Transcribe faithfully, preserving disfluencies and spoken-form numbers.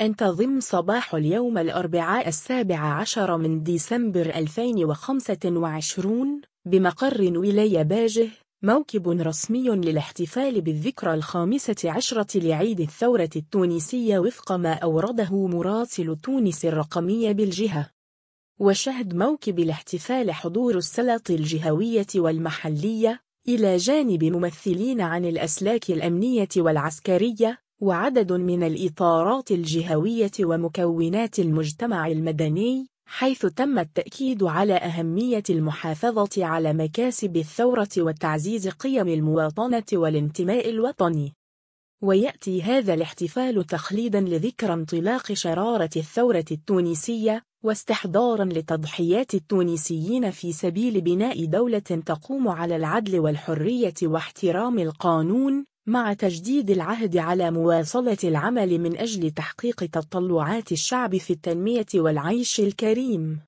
انتظم صباح اليوم الأربعاء السابع عشر من ديسمبر ألفين وخمسة وعشرين بمقر ولاية باجه موكب رسمي للاحتفال بالذكرى الخامسة عشرة لعيد الثورة التونسية وفق ما أورده مراسل تونس الرقمية بالجهة. وشهد موكب الاحتفال حضور السلطات الجهوية والمحلية إلى جانب ممثلين عن الأسلاك الأمنية والعسكرية وعدد من الإطارات الجهوية ومكونات المجتمع المدني، حيث تم التأكيد على أهمية المحافظة على مكاسب الثورة وتعزيز قيم المواطنة والانتماء الوطني. ويأتي هذا الاحتفال تخليداً لذكرى انطلاق شرارة الثورة التونسية واستحضاراً لتضحيات التونسيين في سبيل بناء دولة تقوم على العدل والحرية واحترام القانون، مع تجديد العهد على مواصلة العمل من أجل تحقيق تطلعات الشعب في التنمية والعيش الكريم.